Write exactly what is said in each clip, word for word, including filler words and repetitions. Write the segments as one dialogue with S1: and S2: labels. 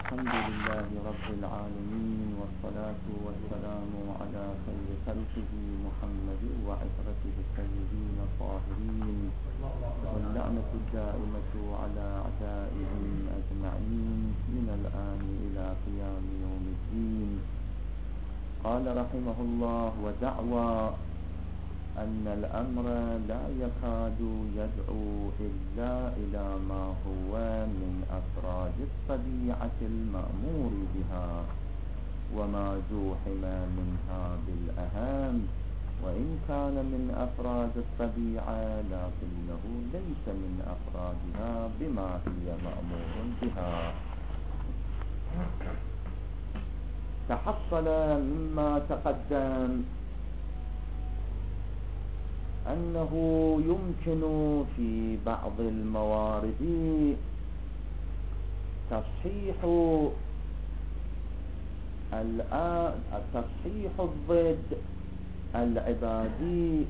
S1: الحمد لله رب العالمين، والصلاة والسلام على خير خلقه محمد وعترته الطيبين الطاهرين، واللعنة الدائمة على أعدائهم أجمعين من الآن إلى قيام يوم الدين. قال رحمه الله: ودعوى أن الأمر لا يكاد يدعو إلا إلى ما هو من أفراد الطبيعة المأمور بها، وما زوحم منها بالأهم، وإن كان من أفراد الطبيعة لكنه ليس من أفرادها بما هي مأمور بها. تحصل مما تقدم أنه يمكن في بعض الموارد تصحيح تصحيح الضد العبادي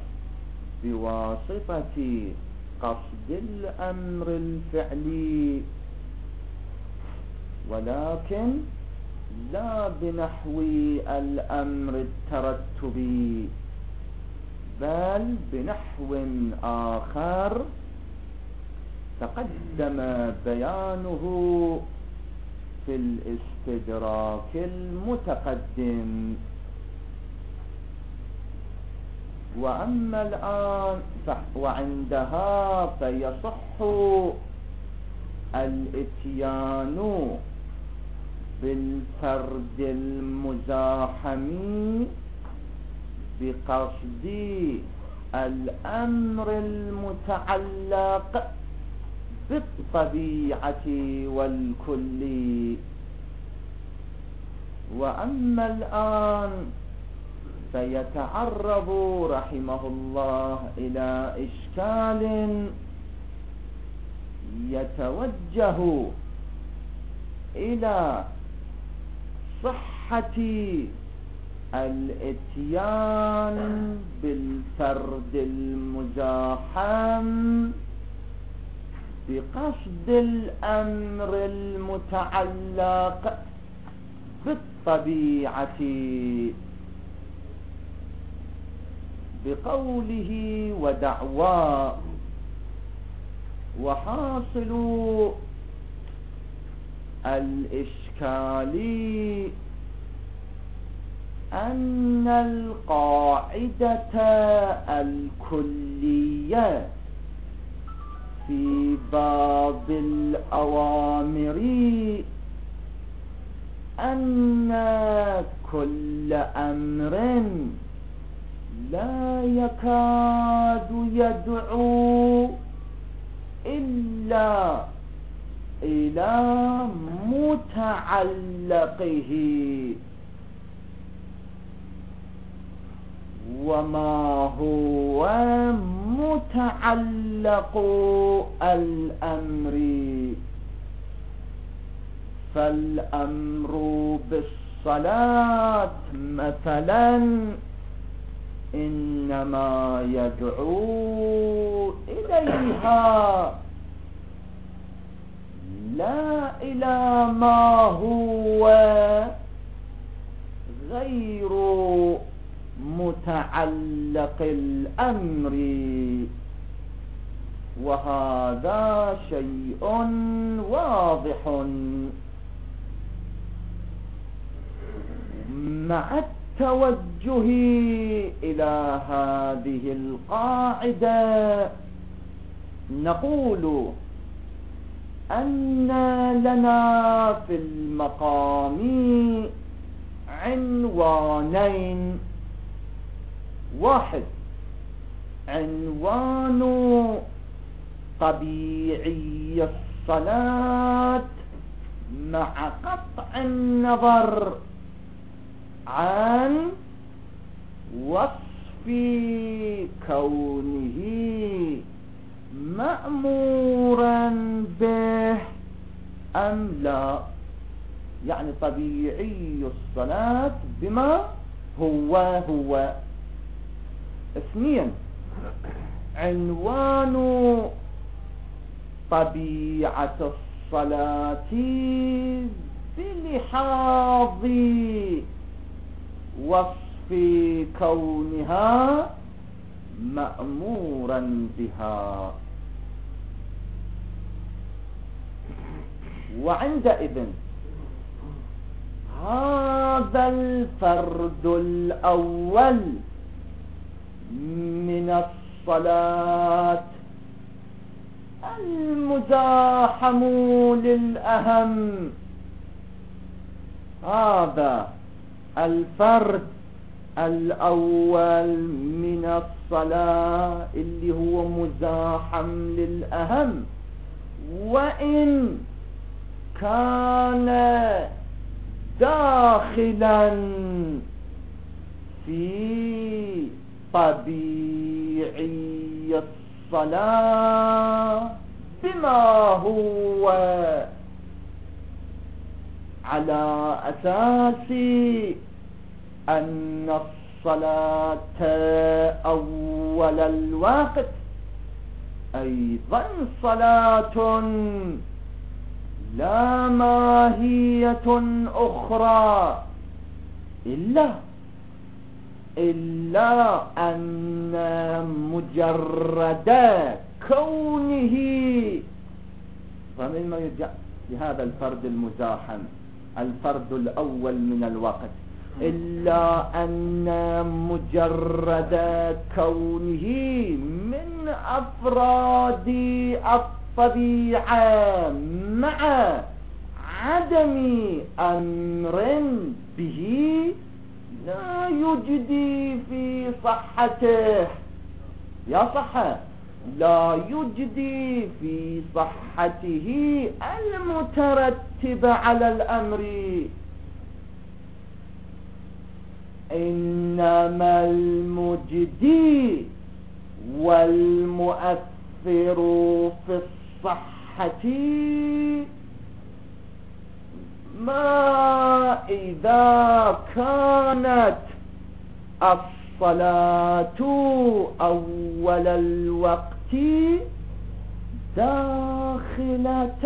S1: بواسطة قصد الأمر الفعلي، ولكن لا بنحو الأمر الترتبي، بل بنحو آخر تقدم بيانه في الاستدراك المتقدم. وأما الآن وعندها فيصح الاتيان بالفرد المزاحم بقصد الأمر المتعلق بالطبيعة والكل. وأما الآن فيتعرض رحمه الله إلى إشكال يتوجه إلى صحة الاتيان بالفرد المزاحم بقصد الأمر المتعلق بالطبيعة، بقوله ودعوى. وحاصل الإشكال أن القاعدة الكلية في باب الأوامر أن كل أمر لا يكاد يدعو إلا إلى متعلقه، وما هو متعلق الأمر، فالأمر بالصلاة مثلا إنما يدعو إليها لا إلى ما هو غير متعلق الأمر. وهذا شيء واضح مع التوجه إلى هذه القاعدة. نقول أن لنا في المقام عنوانين: واحد عنوان طبيعي الصلاة مع قطع النظر عن وصف كونه مأمورا به أم لا، يعني طبيعي الصلاة بما هو هو. اثنين عنوان طبيعة الصلاة بلحاظ وصف كونها مأمورا بها. وعندئذ هذا الفرد الأول من الصلاة المزاحم للأهم، هذا الفرد الأول من الصلاة اللي هو مزاحم للأهم، وإن كان داخلا في طبيعي الصلاة بما هو على أساس أن الصلاة أول الوقت أيضا صلاة لا ماهية أخرى إلا إلا أن مجرد كونه، فمن ما يرجع لهذا الفرد المزاحم الفرد الأول من الوقت، إلا أن مجرد كونه من أفراد الطبيعة مع عدم أمر به لا يجدي في صحته، يا صحة لا يجدي في صحته المترتب على الأمر، إنما المجدي والمؤثر في الصحة ما إذا كانت الصلاة أول الوقت داخلة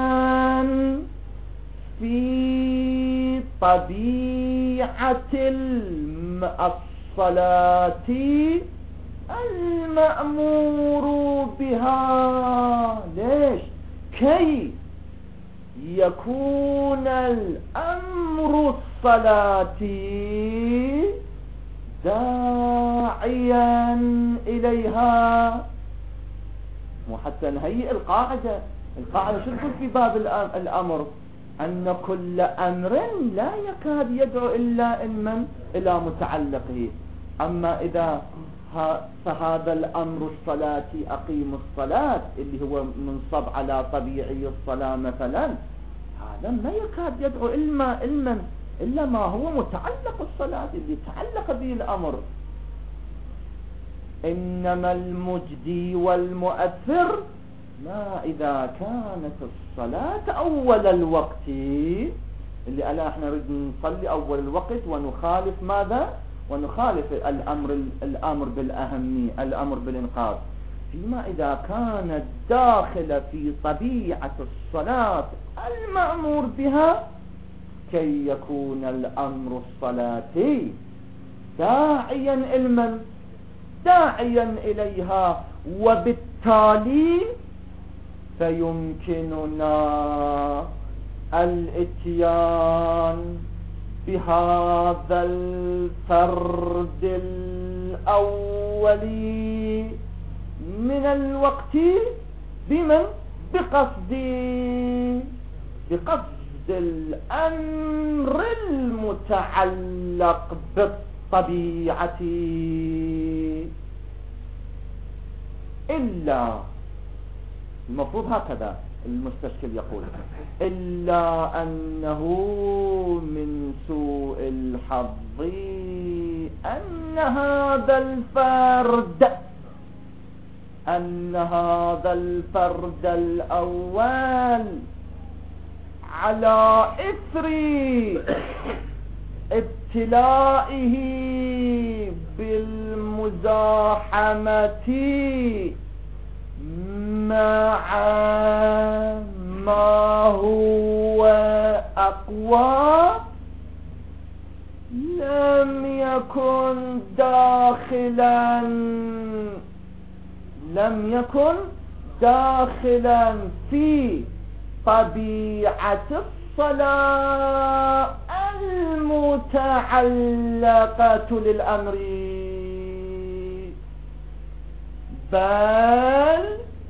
S1: في طبيعة الصلاة المأمور بها. ليش؟ كي يكون الأمر الصلاة داعيا إليها. مو حتى نهيئ القاعدة، القاعدة شو تقول في باب الأمر؟ أن كل أمر لا يكاد يدعو إلا إما إلى متعلقه. أما إذا فهذا الأمر الصلاة أقيم الصلاة اللي هو منصب على طبيعي الصلاة مثلا، هذا ما يكاد يدعو إلا إلا إلا ما هو متعلق الصلاة اللي تعلق به الأمر. إنما المجدي والمؤثر ما إذا كانت الصلاة أول الوقت، اللي ألا احنا نريد نصلي أول الوقت ونخالف ماذا؟ ونخالف الأمر الأمر بالأهمية، الأمر بالإنقاذ، فيما إذا كانت داخلة في طبيعة الصلاة المأمور بها كي يكون الأمر الصلاتي داعيا علما داعيا إليها، وبالتالي فيمكننا الاتيان بهذا الفرد الأولي من الوقت بمن؟ بقصد بقصد الأمر المتعلق بالطبيعة، إلا المفروض هكذا المستشكل يقول، إلا أنه من سوء الحظ أن هذا الفرد أن هذا الفرد الأول على إثر ابتلائه بالمزاحمة مع ما هو أقوى لم يكن داخلا لم يكن داخلا في طبيعة الصلاة المتعلقة للأمر، بل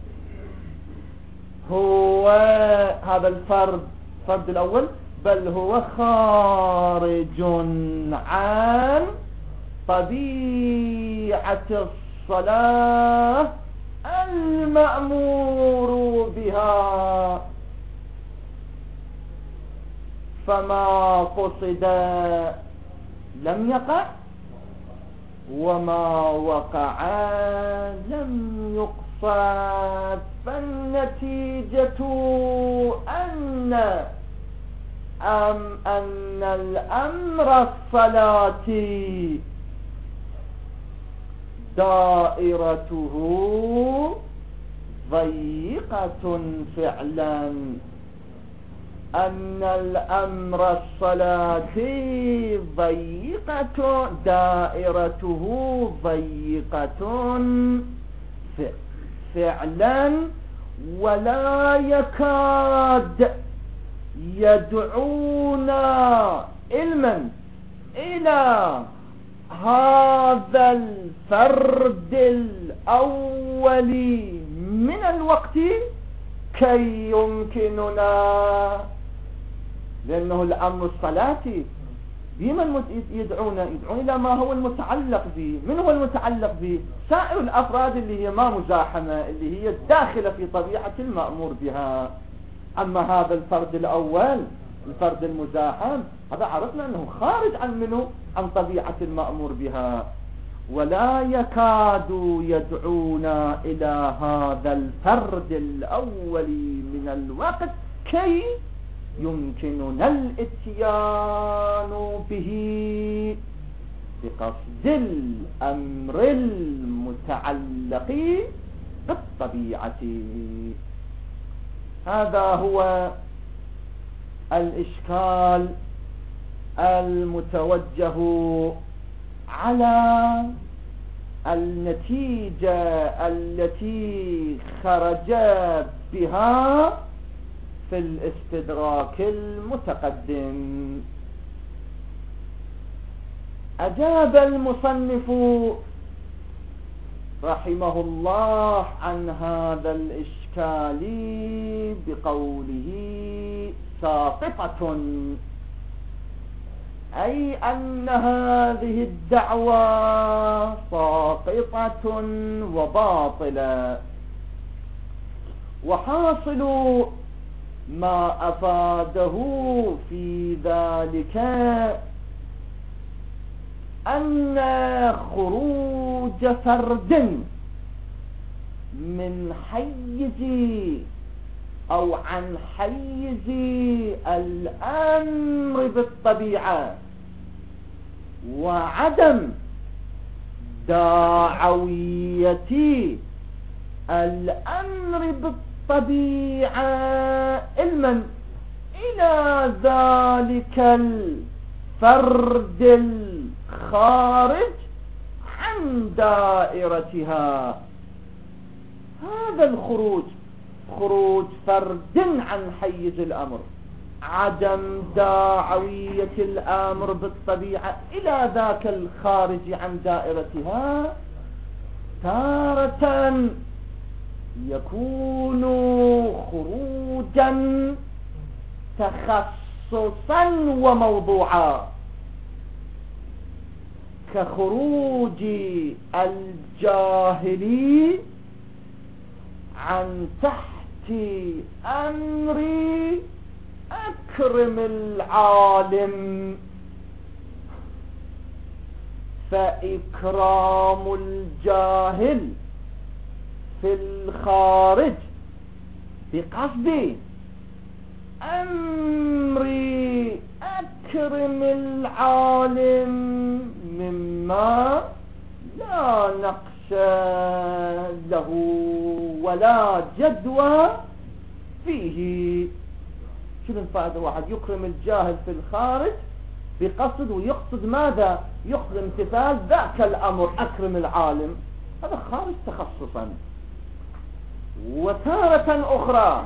S1: هو هذا الفرد الفرد الأول بل هو خارج عن طبيعة الصلاة المأمور بها، فما قصد لم يقع وما وقع لم يقصد، فالنتيجة أن أم أن الأمر الصلاتي دائرته ضيقة فعلا، أن الأمر الصلاتي ضيقة دائرته ضيقة فعلا، ولا يكاد يدعونا علما إلى هذا الفرد الأولي من الوقت كي يمكننا، لأنه الأمر الصلاتي بمن يدعونا يدعون إلى ما هو المتعلق به. من هو المتعلق به؟ سائر الأفراد اللي هي ما مزاحمة، اللي هي الداخلة في طبيعة المأمور بها. أما هذا الفرد الأول الفرد المزاحم هذا عرفنا أنه خارج عن منه عن طبيعة المأمور بها، ولا يكاد يدعونا إلى هذا الفرد الأول من الوقت كي يمكننا الاتيان به بقصد الأمر المتعلق بالطبيعة. هذا هو الإشكال المتوجه على النتيجة التي خرج بها في الاستدراك المتقدم. أجاب المصنف رحمه الله عن هذا الإشكال بقوله ساقطة، أي أن هذه الدعوة ساقطة وباطلة، وحاصل ما أفاده في ذلك أن خروج فرد من حيز أو عن حيز الأمر بالطبيعة وعدم داعوية الأمر بالطبيعة علما إلى ذلك الفرد الخارج عن دائرتها. هذا الخروج خروج فرد عن حيز الأمر، عدم داعوية الأمر بالطبيعة إلى ذاك الخارج عن دائرتها، تارة يكون خروجا تخصصا وموضوعا، كخروج الجاهلي عن تحت أمر أكرم العالم، فإكرام الجاهل في الخارج بقصد أمر أكرم العالم مما لا نقص له ولا جدوى فيه. شنو الفائدة؟ واحد يكرم الجاهل في الخارج بقصد، ويقصد ماذا؟ يقصد امتثال ذاك الأمر، أكرم العالم، هذا خارج تخصصا. وتارة أخرى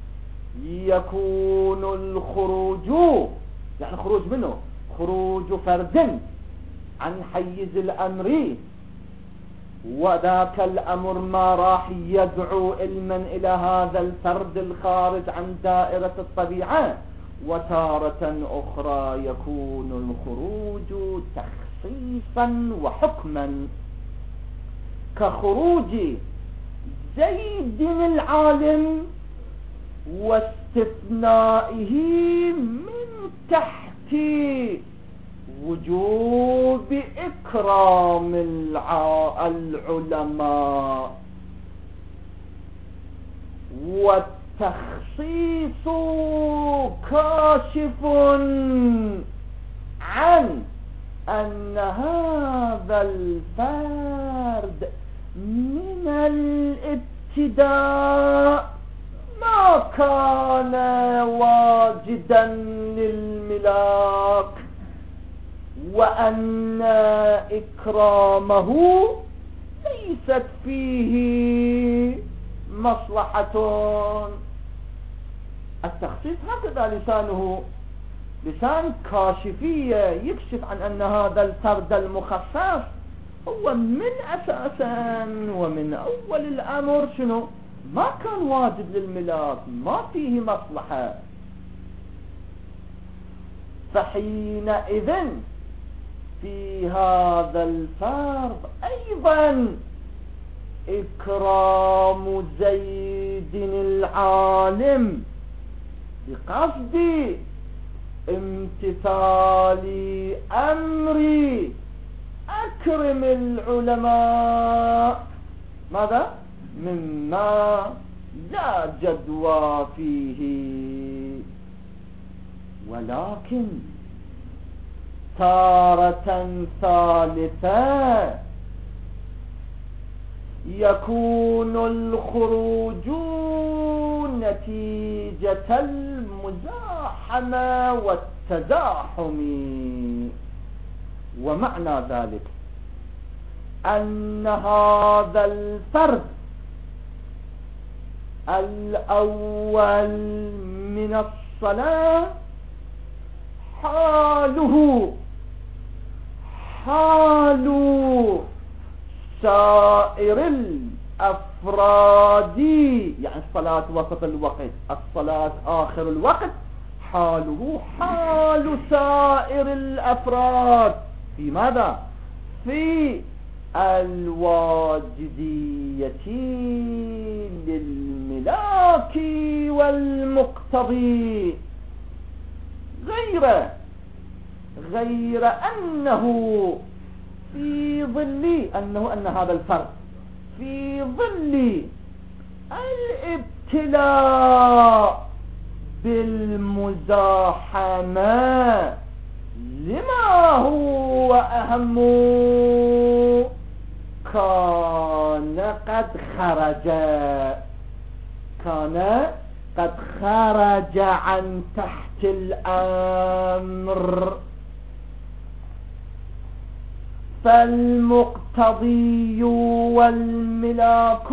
S1: يكون الخروج، يعني خروج منه، خروج فرد عن حيز الأمر، وذاك الأمر ما راح يدعو علما إلى هذا الفرد الخارج عن دائرة الطبيعة. وتارة أخرى يكون الخروج تخصيصا وحكما، كخروج زيد العالم واستثنائه من تحت وجوب إكرام العلماء، والتخصيص كاشف عن أن هذا الفرد من الابتداء ما كان واجدا للملاك، وأن إكرامه ليست فيه مصلحة. التخصيص هكذا لسانه، لسان كاشفية يكشف عن أن هذا الفرد المخصص هو من أساسا ومن أول الأمر شنو؟ ما كان واجب للملاك، ما فيه مصلحة. فحينئذ في هذا الفرد أيضا إكرام زيد العالم بقصد امتثال أمري أكرم العلماء، ماذا؟ مما لا جدوى فيه. ولكن تارة ثالثة يكون الخروج نتيجة المزاحمة والتزاحم، ومعنى ذلك أن هذا الفرد الأول من الصلاة حاله حال سائر الأفراد، يعني الصلاة وسط الوقت، الصلاة آخر الوقت، حاله حال سائر الأفراد في ماذا؟ في الواجدية للملاك والمقتضي، غير غير أنه في ظل أنه أن هذا الفرد في ظل الابتلاء بالمزاحمة لما هو أهم كان قد خرج كان قد خرج عن تحت الأمر. فالمقتضي والملاك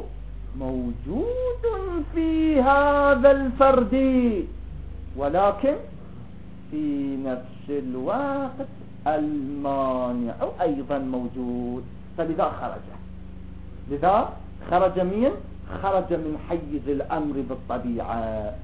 S1: موجود في هذا الفرد، ولكن في نفس الوقت المانع أيضا موجود، فلذا خرج. لذا خرج من خرج من حيز الأمر بالطبيعة.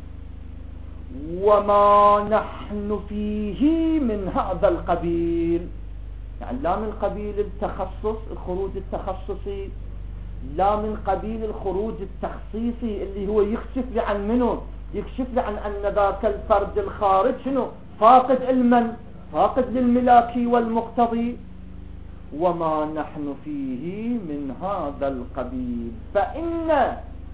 S1: وما نحن فيه من هذا القبيل، يعني لا من قبيل التخصص الخروج التخصصي، لا من قبيل الخروج التخصيصي اللي هو يكشف لي عن منه، يكشف لي عن أن ذاك الفرد الخارج شنو؟ فاقد علما، فاقد للملاك والمقتضي. وما نحن فيه من هذا القبيل، فإن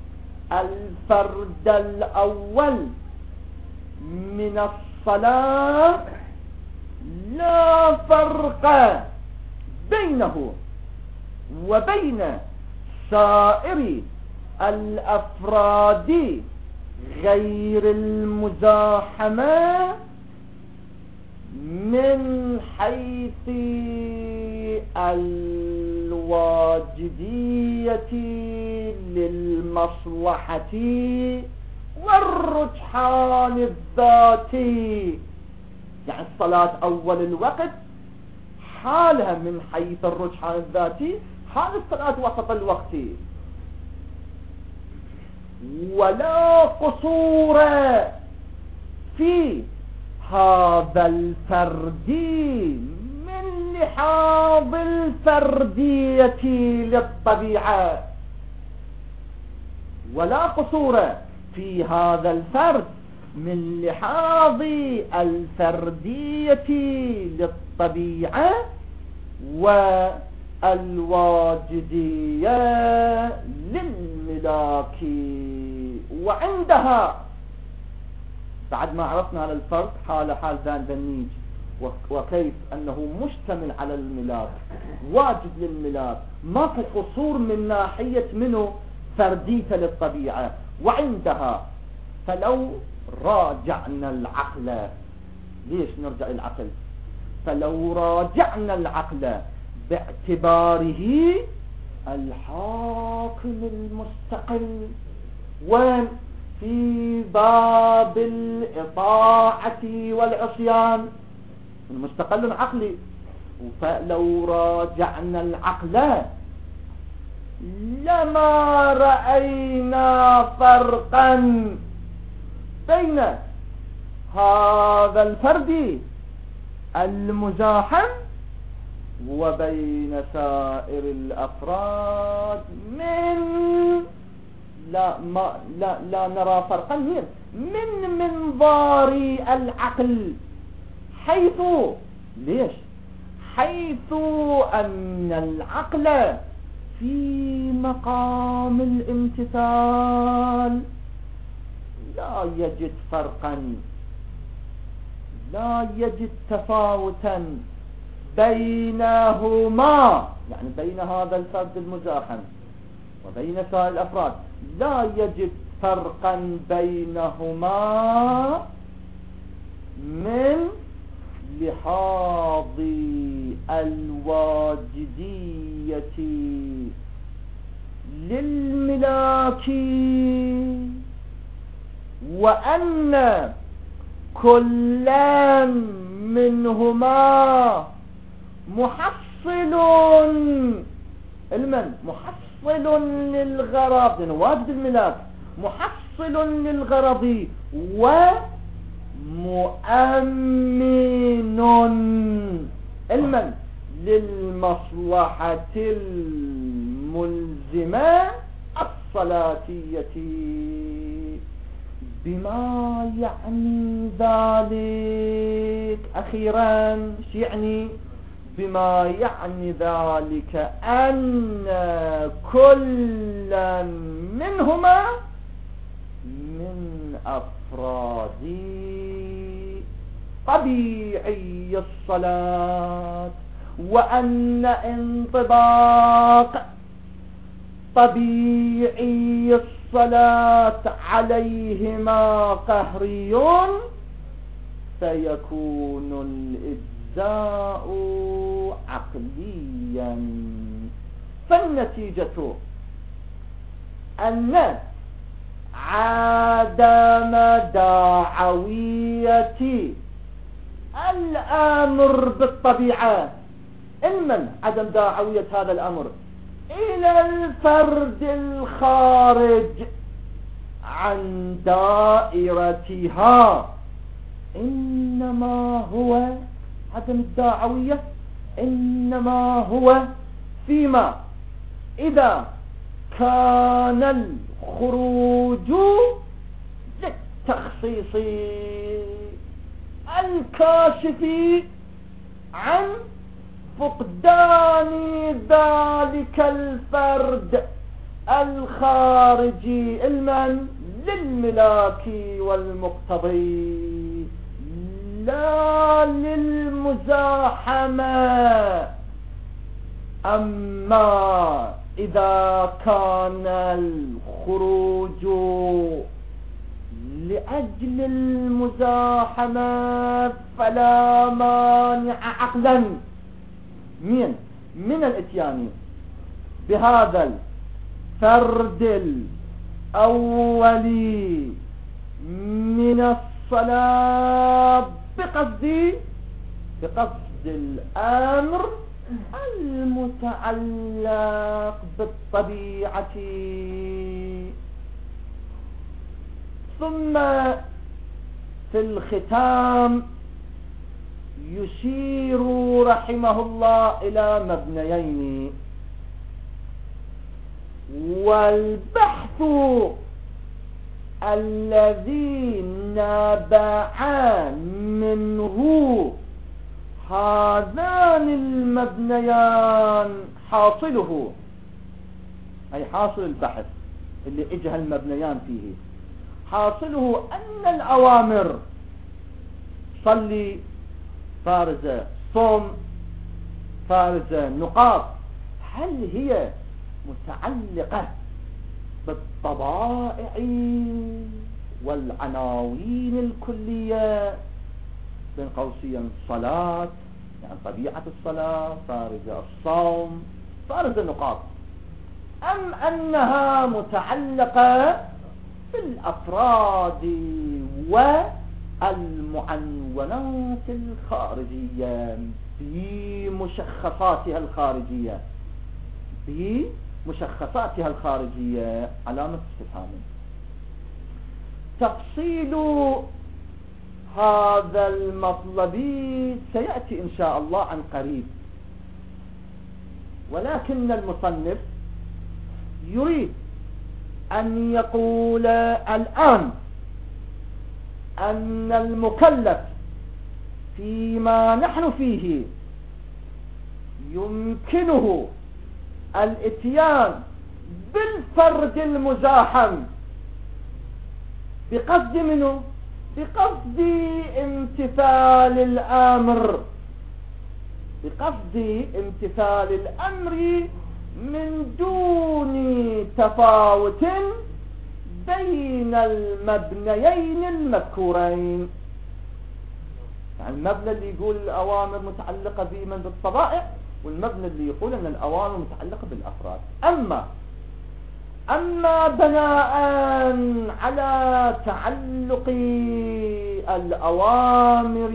S1: الفرد الأول من الصلاة لا فرق بينه وبين سائر الأفراد غير المزاحمة من حيث الواجدية للمصلحة والرجحان الذاتي. يعني الصلاة أول الوقت حالها من حيث الرجحان الذاتي حال الصلاة وسط الوقت، ولا قصور في هذا الفرد من لحاظ الفردية للطبيعة، ولا قصور في هذا الفرد من لحاظ الفردية للطبيعة والواجدية للملاك. وعندها بعد ما عرفنا على الفرد حال حال ذان ذنيج وكيف أنه مشتمل على الملاك واجد للملاك، ما في قصور من ناحية منه فردية للطبيعة. وعندها فلو راجعنا العقل، ليش نرجع العقل؟ فلو راجعنا العقل باعتباره الحاكم المستقل وين في باب الإطاعة والعصيان المستقل عقلي، فلو راجعنا العقل لما رأينا فرقا بين هذا الفرد المزاحم وبين سائر الأفراد من لا ما لا لا نرى فرقا من منظار العقل، حيث ليش؟ حيث أن العقل في مقام الامتثال لا يجد فرقا، لا يجد تفاوتا بينهما، يعني بين هذا الفرد المزاحم وبين سائر الأفراد لا يجد فرقا بينهما من لحاظ الواجدية للملاك، وأن كلا منهما محصل المن محصل للغرض، يعني واجد الملاك محصل للغرض ومؤمن المن للمصلحة الملزمة الصلاتية، بما يعني ذلك أخيرا يعني بما يعني ذلك أن كلا منهما من أفراد طبيعي الصلاة، وأن انطباق طبيعي الصلاة عليهما قهري فيكون الإجزاء عقليا. فالنتيجة أن عدم داعوية الأمر بالطبيعة، المن عدم داعوية هذا الأمر إلى الفرد الخارج عن دائرتها، إنما هو عدم الداعوية إنما هو فيما إذا كان الخروج للتخصيص الكاشف عن فقدان ذلك الفرد الخارجي المن للملاك والمقتضي، لا للمزاحمة. أما إذا كان الخروج لأجل المزاحمة فلا مانع عقلا من من الاتيان بهذا الفرد الأولي من الصلاة بقصد بقصد الأمر المتعلق بالطبيعة. ثم في الختام يشير رحمه الله إلى مبنيين، والبحث الذي نبع منه هذان المبنيان حاصله، أي حاصل البحث اللي اجه المبنيان فيه، حاصله أن الأوامر صلي فارزة، صوم فارزة، نقاط، هل هي متعلقة بالطبائع والعناوين الكلية، بين قوسين الصلاة يعني طبيعة الصلاة، فارزة الصوم، فارزة النقاط، أم أنها متعلقة بالأفراد والمعنونات الخارجية بمشخصاتها الخارجية بمشخصاتها الخارجية علامة استفهام. تفصيل هذا المطلب سيأتي إن شاء الله عن قريب، ولكن المصنف يريد أن يقول الآن أن المكلف فيما نحن فيه يمكنه الاتيان بالفرد المزاحم بقصد منه بقصد امتثال الأمر بقصد امتثال الأمر من دون تفاوت بين المبنيين المذكورين. يعني المبنى اللي يقول الأوامر متعلقة بمن بالطبائع، والمبنى اللي يقول أن الأوامر متعلقة بالأفراد. أما أما بناء على تعلق الأوامر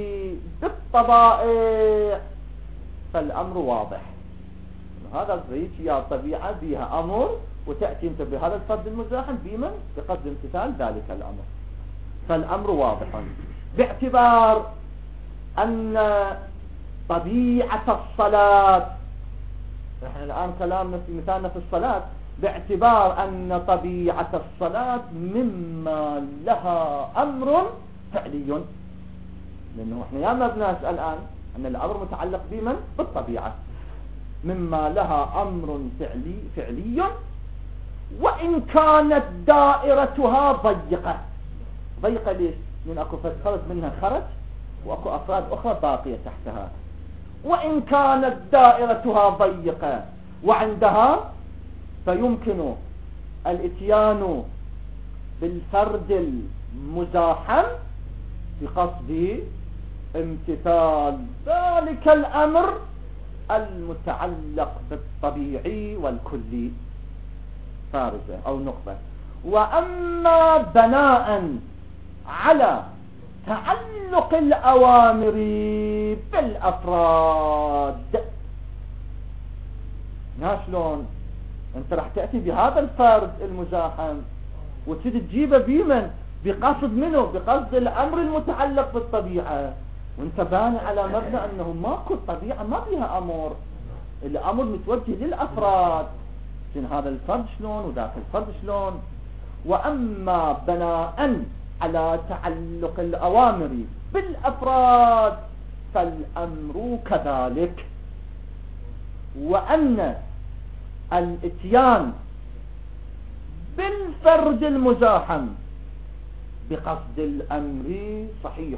S1: بالطبائع فالأمر واضح. هذا الريش يا طبيعة بها أمر، وتأتي انت بهذا الفرد المزاحم بمن بقصد امتثال ذلك الأمر، فالأمر واضح باعتبار أن طبيعة الصلاة، نحن الآن كلامنا في مثالنا في الصلاة، باعتبار أن طبيعة الصلاة مما لها أمر فعلي، لأنه احنا يا ما بنسأل الآن أن الأمر متعلق بمن بالطبيعة، مما لها أمر فعلي فعلي وإن كانت دائرتها ضيقة. ضيقة ليش؟ لأن أكو خرج منها خرج وأكو أفراد أخرى باقية تحتها. وإن كانت دائرتها ضيقة وعندها فيمكن الاتيان بالفرد المزاحم بقصد امتثال ذلك الأمر المتعلق بالطبيعي والكلي، فارزة أو نقطة. وأما بناء على تعلق الأوامر بالأفراد، شلون انت راح تأتي بهذا الفرد المزاحم وتجي تجيبه بمن بقصد منه بقصد الأمر المتعلق بالطبيعة، وانت باني على مبنى انه ماكو الطبيعة ما بيها امر، الامر متوجه للافراد، شن هذا الفرد شلون وذاك الفرد شلون. واما بناء على تعلق الاوامر بالافراد فالامر كذلك، وان الاتيان بالفرد المزاحم بقصد الامر صحيح.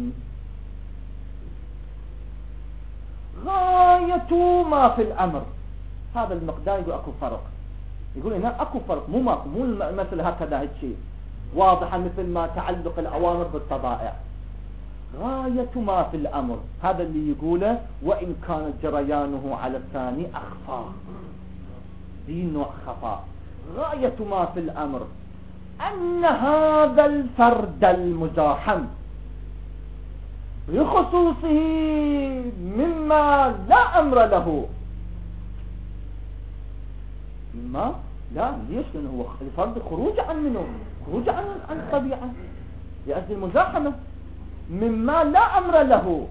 S1: غاية ما في الأمر هذا المقدار يقول أكو فرق، يقول هنا أكو فرق، مو ماكو مو مثل هكذا هالشيء، واضحة مثل ما تعلق الأوامر بالطبائع. غاية ما في الأمر هذا اللي يقوله وإن كان جريانه على الثاني أخفى، دي نوع خفاء. غاية ما في الأمر أن هذا الفرد المزاحم بخصوصه مما لا أمر له، مما لا ليش؟ لأنه هو الفرد خروج عن منه، خروج عن عن الطبيعة لأجل المزاحمة، مما لا أمر له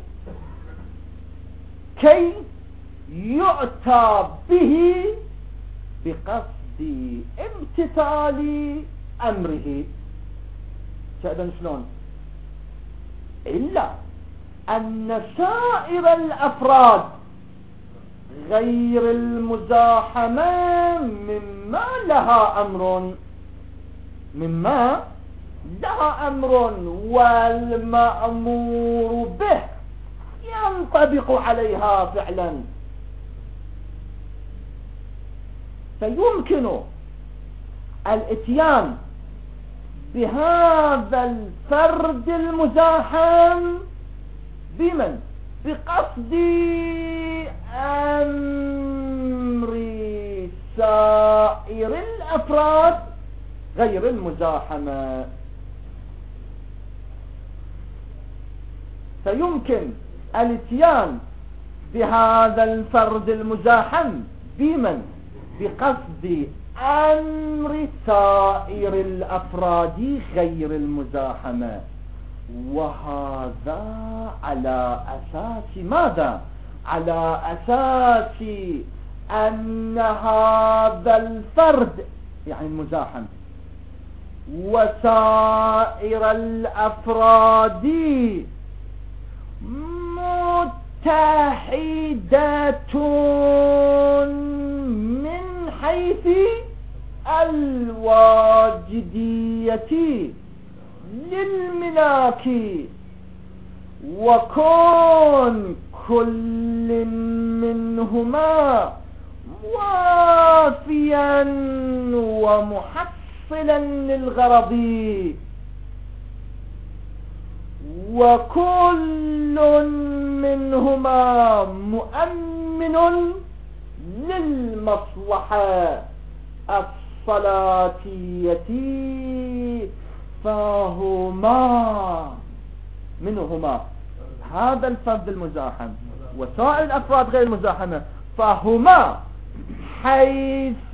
S1: كي يؤتى به بقصد امتثال أمره. شاهدون شلون؟ إلا أن سائر الأفراد غير المزاحمة مما لها أمر، مما لها أمر والمأمور به ينطبق عليها فعلا. فيمكن الاتيان بهذا الفرد المزاحم بمن؟ بقصد أمر سائر الأفراد غير المزاحمة. فيمكن الاتيان بهذا الفرد المزاحم بمن؟ بقصد أمر سائر الأفراد غير المزاحمة. وهذا على أساس ماذا؟ على أساس أن هذا الفرد يعني المزاحم وسائر الأفراد متحدة من حيث الواجدية للملاك، وكون كل منهما وافيا ومحصلا للغرض، وكل منهما مؤمن للمصلحة الصلاتية، فهما منهما هذا الفرد المزاحم وسائر الأفراد غير المزاحمة، فهما حيث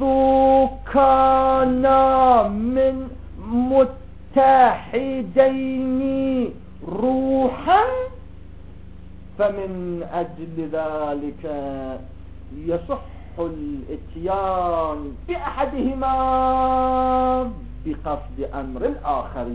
S1: كانا من متحدين روحا فمن أجل ذلك يصح الاتيان بأحدهما بقصد أمر الآخر.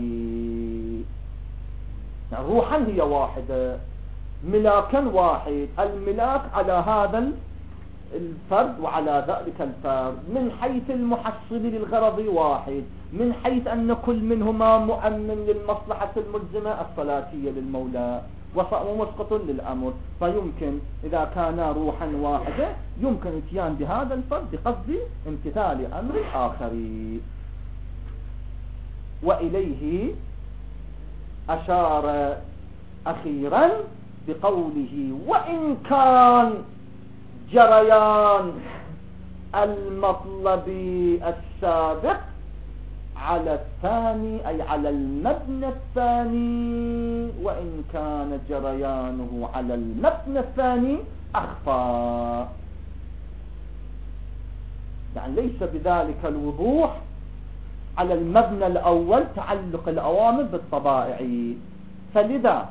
S1: يعني روحا هي واحدة، ملاكا واحد، الملاك على هذا الفرد وعلى ذلك الفرد، من حيث المحصل للغرض واحد، من حيث أن كل منهما مؤمن للمصلحة الملزمة الصلاتية للمولى ومسقط للأمر. فيمكن إذا كان روحا واحدة يمكن اتيان بهذا الفرد بقصد امتثال أمر الآخر. وإليه أشار أخيرا بقوله وإن كان جريان المطلب السابق على الثاني أي على المبنى الثاني، وإن كان جريانه على المبنى الثاني أخفى، يعني ليس بذلك الوضوح على المبنى الأول تعلق الأوامر بالطبائع. فلذا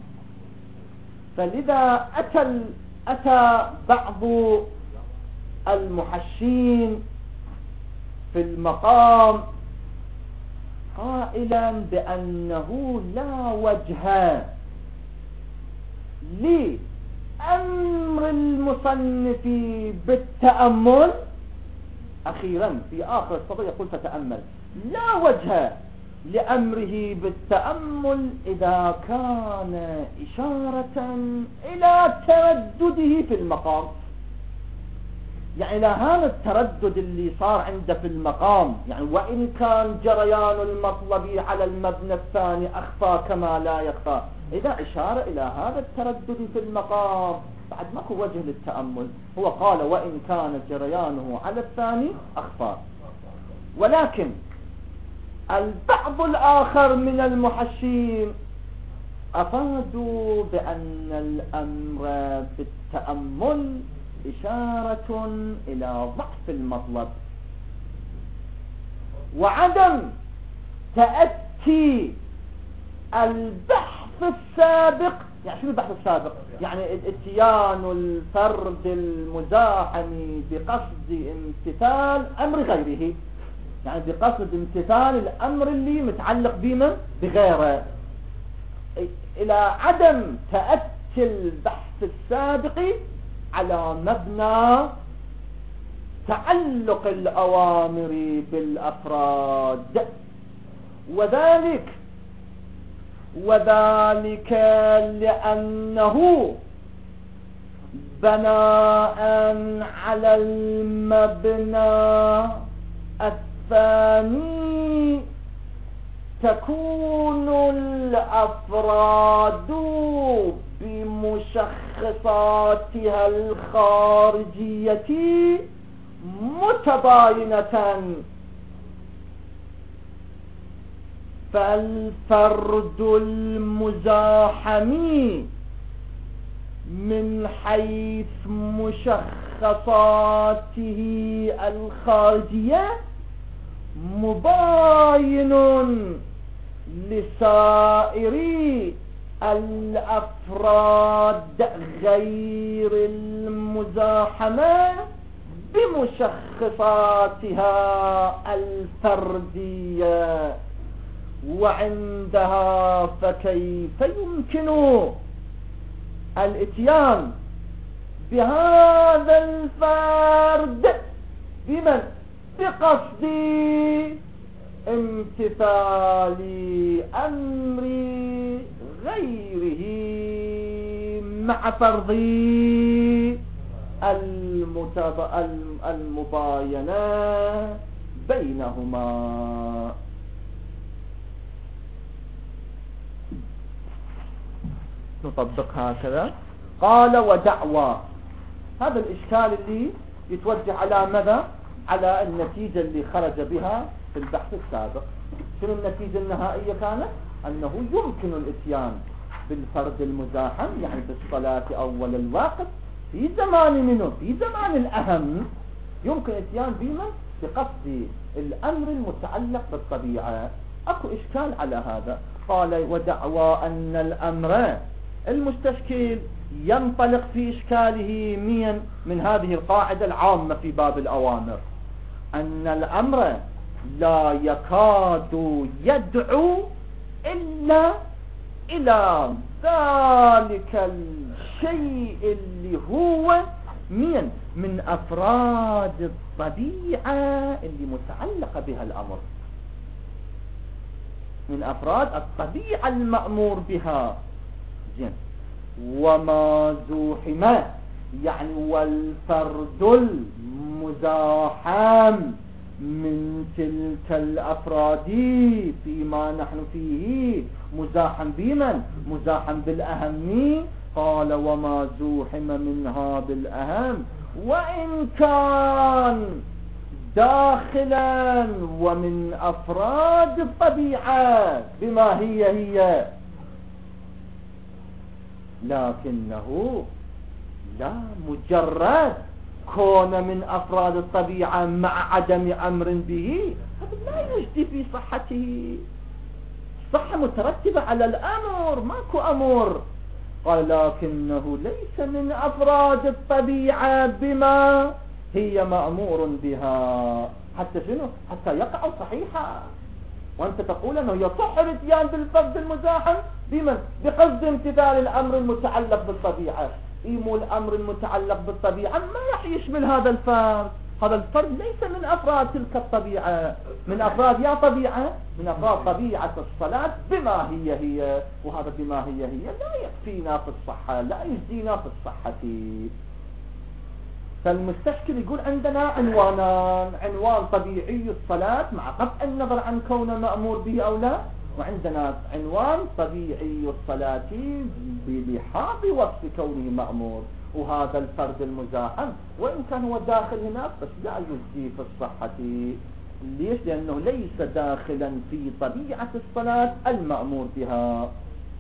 S1: فلذا أتى أتى بعض المحشين في المقام قائلا بأنه لا وجه لأمر المصنف بالتأمل. أخيرا في آخر السطر يقول فتأمل، لا وجه لأمره بالتأمل إذا كان إشارة إلى تردده في المقام. يعني لا هذا التردد اللي صار عنده في المقام، يعني وإن كان جريان المطلب على المبنى الثاني أخفى كما لا يخفى، إذا إشارة إلى هذا التردد في المقام بعد ماكو وجه للتأمل. هو قال وإن كان جريانه على الثاني أخفى. ولكن البعض الآخر من المحشين أفادوا بأن الأمر في التأمل إشارة إلى ضعف المطلب وعدم تأتي البحث السابق. يعني شو البحث السابق؟ يعني اتيان الفرد المزاحم بقصد امتثال أمر غيره، يعني بقصد امتثال الأمر اللي متعلق بمن بغيره، إلى عدم تأتي البحث السابق على مبنى تعلق الأوامر بالأفراد. وذلك وذلك لأنه بناء على المبنى الثاني تكون الأفراد بمشخصاتها الخارجية متباينة، فالفرد المزاحم من حيث مشخصاته الخارجية مباين لسائر الأفراد غير المزاحمة بمشخصاتها الفردية. وعندها فكيف يمكن الاتيان بهذا الفرد بمن بقصد امتثال أمر غيره مع فرض المباينة بينهما. نطبق هكذا. قال ودعوى، هذا الإشكال اللي يتوجه على ماذا؟ على النتيجة اللي خرج بها في البحث السابق. شنو النتيجة النهائية كانت؟ أنه يمكن الاتيان بالفرد المزاحم يعني بالصلاة أول الوقت في زمان منه في زمان الأهم، يمكن اتيان بمن بقصد الأمر المتعلق بالطبيعة. أكو إشكال على هذا. قال ودعوى أن الأمر المستشكل ينطلق في إشكاله من من هذه القاعدة العامة في باب الأوامر، أن الأمر لا يكاد يدعو إلا إلى ذلك الشيء اللي هو من من أفراد الطبيعة اللي متعلقة بها الأمر، من أفراد الطبيعة المأمور بها. زين. وما زوحم يعني والفرد المزاحم من تلك الأفراد فيما نحن فيه مزاحم بمن؟ مزاحم بالأهم. قال وما زوحم منها بالأهم وإن كان داخلا ومن أفراد الطبيعة بما هي هي، لكنه لا مجرد كون من أفراد الطبيعة مع عدم أمر به هذا لا يجدي في صحته. الصحة مترتبة على الأمر، ماكو أمر. قال لكنه ليس من أفراد الطبيعة بما هي مأمور بها، حتى شنو؟ حتى يقع صحيحا. وأنت تقول أنه يصح الاتيان بالفرد المزاحم بمن؟ بقصد امتثال الأمر المتعلق بالطبيعة. إيمو الأمر المتعلق بالطبيعة ما راح يشمل هذا الفرد. هذا الفرد ليس من أفراد تلك الطبيعة، من أفراد يا طبيعة، من أفراد طبيعة الصلاة بما هي هي. وهذا بما هي هي لا يكفينا في الصحة، لا يجزينا في الصحة. فالمستشكل يقول عندنا عنوانان: عنوان طبيعي الصلاة مع قطع النظر عن كونه مأمور به أو لا، وعندنا عنوان طبيعي الصلاة بلحاظ وصف كونه مأمور. وهذا الفرد المزاحم وإن كان هو داخل هناك بس لا يجزي في الصحة. ليش؟ لأنه ليس داخلا في طبيعة الصلاة المأمور بها.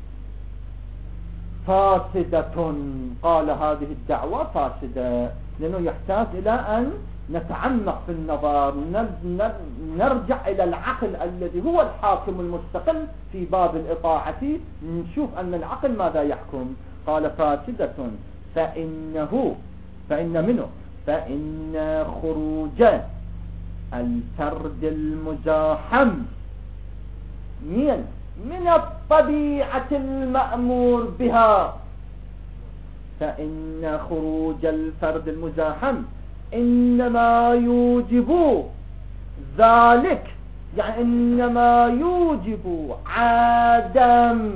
S1: فاسدة، قال هذه الدعوة فاسدة، لأنه يحتاج إلى أن نتعمق في النظر، نرجع إلى العقل الذي هو الحاكم المستقل في باب الإطاعة، نشوف أن العقل ماذا يحكم. قال فاسدة فإنه فإن منه فإن خروج الفرد المزاحم من من الطبيعة المأمور بها، فإن خروج الفرد المزاحم إنما يوجب ذلك، يعني إنما يوجب عدم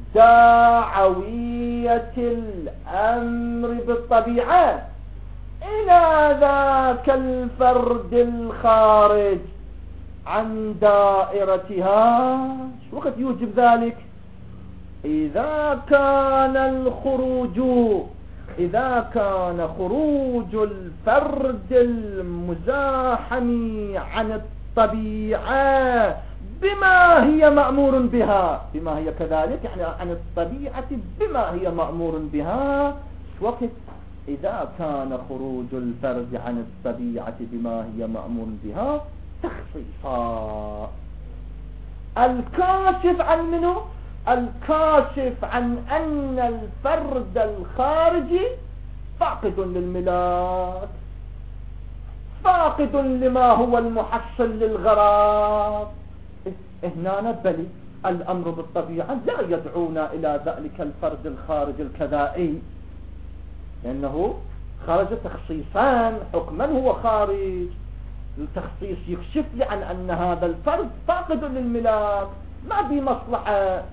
S1: داعوية الأمر بالطبيعة إلى ذاك الفرد الخارج عن دائرتها. شو وقت يوجب ذلك؟ إذا كان الخروج إذا كان خروج الفرد المزاحم عن الطبيعة بما هي مأمور بها، بما هي كذلك يعني عن الطبيعة بما هي مأمور بها. شو وقت؟ إذا كان خروج الفرد عن الطبيعة بما هي مأمور بها تخصيصا. الكاشف عن منه؟ الكاشف عن أن الفرد الخارجي فاقد للملاك، فاقد لما هو المحصل للغرض. هنا بلي الأمر بالطبيعة لا يدعونا إلى ذلك الفرد الخارج الكذائي، لأنه خرج تخصيصان، حكما هو خارج. التخصيص يكشف لي عن أن هذا الفرد فاقد للملاك، ما بي مصلحة.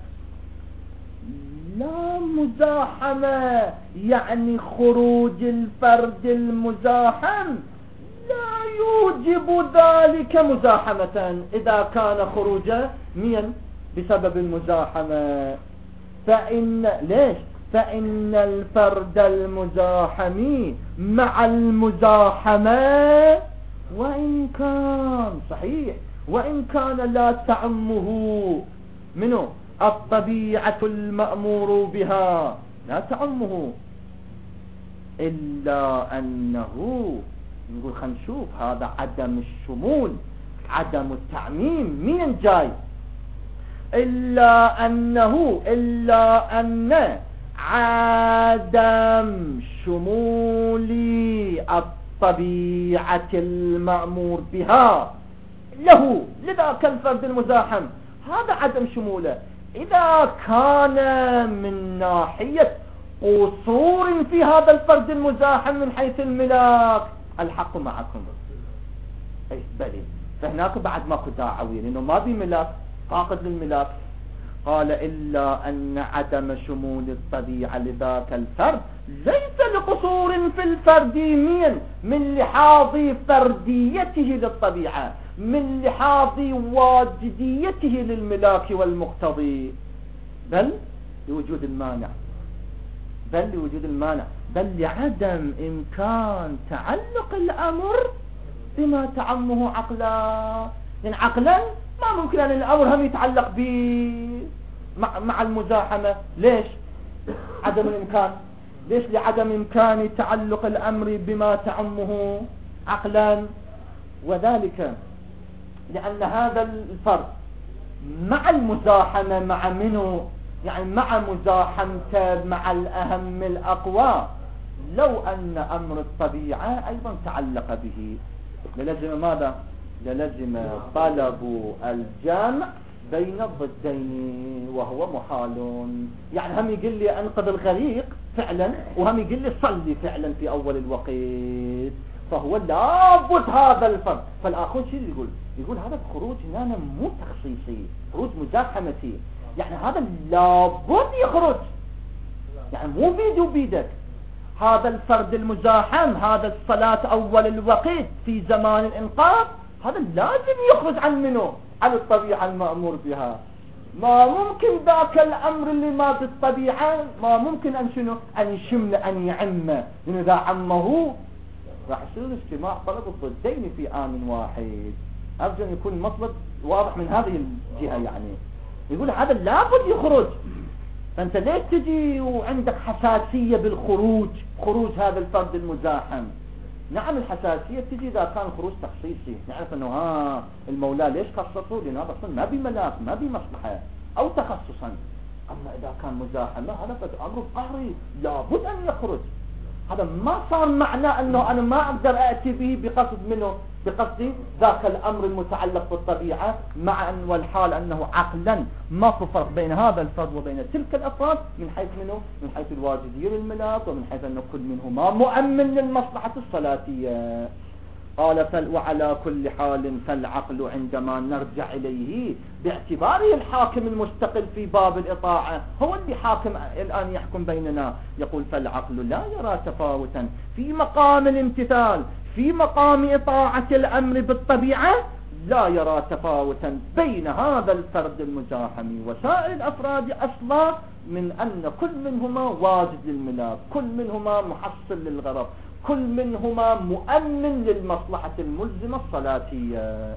S1: لا مزاحمة، يعني خروج الفرد المزاحم لا يوجب ذلك مزاحمة إذا كان خروجه مين بسبب المزاحمة. فإن ليش؟ فإن الفرد المزاحم مع المزاحمة وإن كان صحيح وإن كان لا تعمه منه الطبيعة المأمور بها، لا تعمه، إلا أنه نقول خلينا نشوف هذا عدم الشمول، عدم التعميم مين جاي؟ إلا أنه إلا أن عدم شمول الطبيعة المأمور بها له لذاك الفرد المزاحم، هذا عدم شموله. إذا كان من ناحية قصور في هذا الفرد المزاحم من حيث الملاك، الحق معكم أي بلي، فهناك بعد ماكو داعوية لأنه ما بي ملاك، فاقد للملاك. قال إلا أن عدم شمول الطبيعة لذاك الفرد ليس لقصور في الفرديين من لحاظ فرديته للطبيعة، من لحاظ واجديته للملاك والمقتضي، بل لوجود المانع بل لوجود المانع بل لعدم إمكان تعلق الأمر بما تعمه عقلا. يعني عقلا ما ممكن أن الأمر هم يتعلق ب مع, مع المزاحمة. ليش عدم الإمكان؟ ليش لعدم إمكان تعلق الأمر بما تعمه عقلا؟ وذلك لأن هذا الفرد مع المزاحمة مع منه، يعني مع مزاحمته مع الأهم الأقوى، لو أن أمر الطبيعة أيضا تعلق به للزم ماذا؟ للزم طلب الجامع بين الضدين وهو محال. يعني هم يقول لي أنقذ الغريق فعلا وهم يقول لي صلي فعلا في أول الوقت، فهو لابد هذا الفرد. فالآخر شيء يقول يقول هذا الخروج هنا مو تخصيصي، خروج مزاحمتي، يعني هذا لابد يخرج، يعني مو بيدي وبيدك. هذا الفرد المزاحم، هذا الصلاة أول الوقت في زمان الإنقاذ، هذا لازم يخرج عن منه، عن الطبيعة المأمور بها. ما ممكن ذاك الأمر اللي ما بالطبيعة ما ممكن أن شنو أن يشمل أن يعمه، لأن إذا عمه راح يصير اجتماع طلب الضدين في آن واحد. أرجو أن يكون المطلب واضح من هذه الجهة. يعني يقول هذا لابد يخرج. فأنت ليش تجي وعندك حساسية بالخروج، خروج هذا الفرد المزاحم؟ نعم الحساسية تجي إذا كان خروج تخصيصي، نعرف أنه ها المولى ليش خصصوا، لأن هذا أصلا ما بملاك ما بمصلحة أو تخصصا. أما إذا كان مزاحمة هذا أمر قهري لابد أن يخرج. هذا ما صار معناه أنه أنا ما أقدر أأتي به بقصد منه، بقصد ذاك الأمر المتعلق بالطبيعة، مع أن والحال أنه عقلا ما في فرق بين هذا الفرد وبين تلك الأفراد من حيث منه من حيث الواجدية للملاك، ومن حيث أن كل منهما مؤمن للمصلحة الصلاتية. قال فل وعلى كل حال فالعقل عندما نرجع إليه باعتباره الحاكم المستقل في باب الإطاعة، هو اللي حاكم الآن يحكم بيننا، يقول فالعقل لا يرى تفاوتا في مقام الامتثال، في مقام إطاعة الأمر بالطبيعة، لا يرى تفاوتا بين هذا الفرد المزاحم وسائر الأفراد أصلا، من أن كل منهما واجد للملاك، كل منهما محصل للغرض، كل منهما مؤمن للمصلحة الملزمة الصلاتية.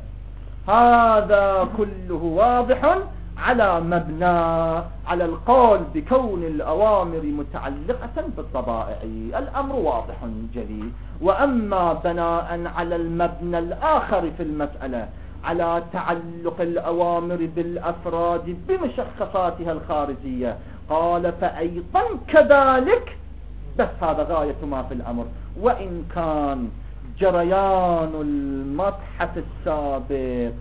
S1: هذا كله واضح على مبنى على القول بكون الأوامر متعلقة بالطبائع، الأمر واضح جلي. وأما بناء على المبنى الآخر في المسألة، على تعلق الأوامر بالأفراد بمشخصاتها الخارجية، قال فأيضا كذلك، بس هذا غاية ما في الأمر. وإن كان جريان المبحث السابق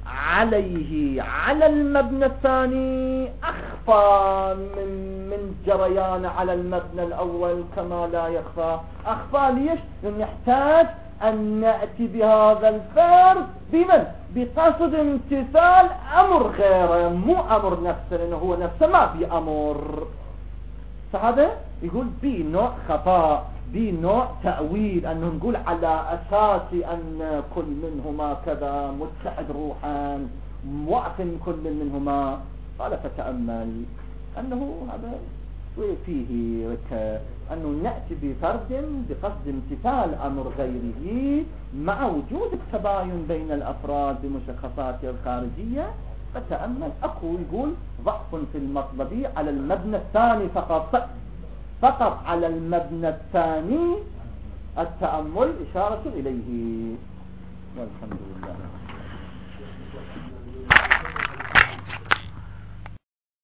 S1: عليه على المبنى الثاني أخفى من من جريان على المبنى الأول كما لا يخفى. أخفى ليش؟ لأن يحتاج أن نأتي بهذا الفرد بمن؟ بقصد امتثال أمر غيره، مو أمر نفسه، لأنه هو نفسه ما في أمر. فهذا يقول بنوع خفاء، بنوع تأويل، أنه نقول على أساس أن كل منهما كذا متحد روحا واعتن كل منهما. قال فتأمل أنه هذا فيه أنه نأتي بفرد بقصد امتثال أمر غيره مع وجود التباين بين الأفراد بمشخصاتها الخارجية. فتأمل أكو يقول ضعف في المطلب على المبنى الثاني فقط، فقط على المبنى الثاني التأمل إشارة إليه. والحمد لله.